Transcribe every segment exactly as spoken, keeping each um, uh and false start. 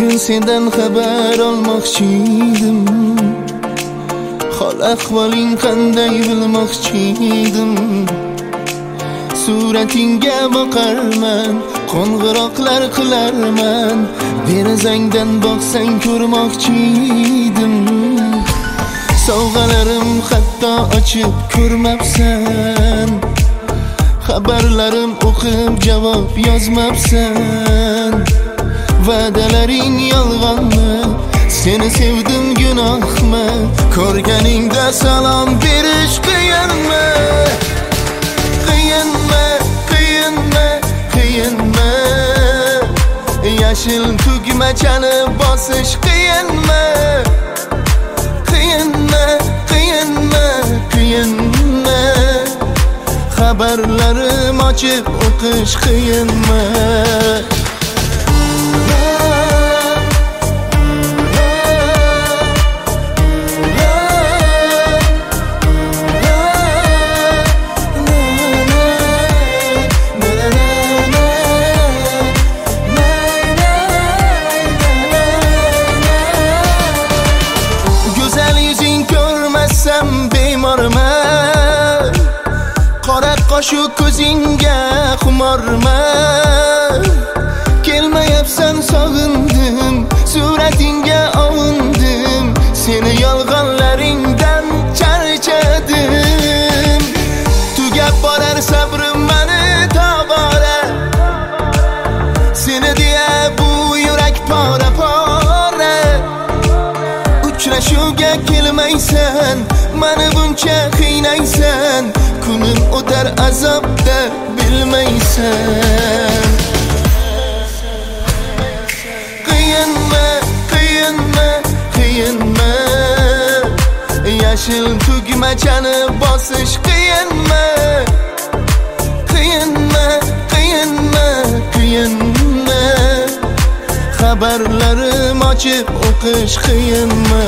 Bugün senden xabar olmoqchiydim. Hol ahvoling qanday bilmoqchiydim. Suratingga boqarman, qo'ng'iroqlar qilarman. Derazangdan boqsang ko'rmoqchiydim. Sovg'alarim hatto ochib ko'rmabsan. Xabarlarim o'qib javob yozmabsan. Va'dalaring yolg'onmi? Seni sevdim gunohmi? Ko'rganingda salom berish qiyinmi? Qiyinmi? Qiyinmi? Qiyinmi? Yashil tugmachani bosish qiyinmi? Qiyinmi? Qiyinmi? Qiyinmi? Xabarlarim ochib o'qish qiyinmi? Bemorman, qora qoshu ko'zingga xumorman. Kelmayapsan sog'indim, suratingga ovundim. Seni yolg'onlaringdan charchadim. Tugab borar sabrim mani tobora. Seni deya bu yurak pora pora. Uchrashuvga kelmaysan, mani buncha qiynaysan. Kunim o'tar azobda bilmaysan. Qiyinmi? Qiyinmi? Qiyinmi? Yashil tugmachani bosish qiyinmi? Qiyinmi? Qiyinmi? Qiyinmi? Xabarlarim ochib o'qish qiyinmi?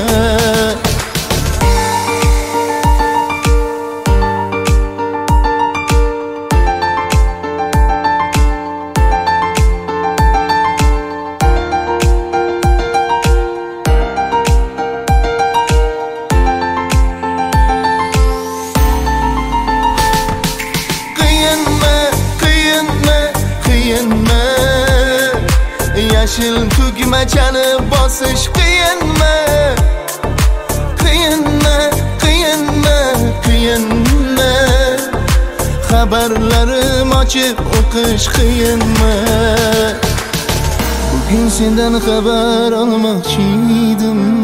Yashil tugmachani bosish qiyinmi? Qiyinmi? Qiyinmi? Qiyinmi? Xabarlarim ochib o'qish qiyinmi? Bugün senden xabar olmoqchiydim.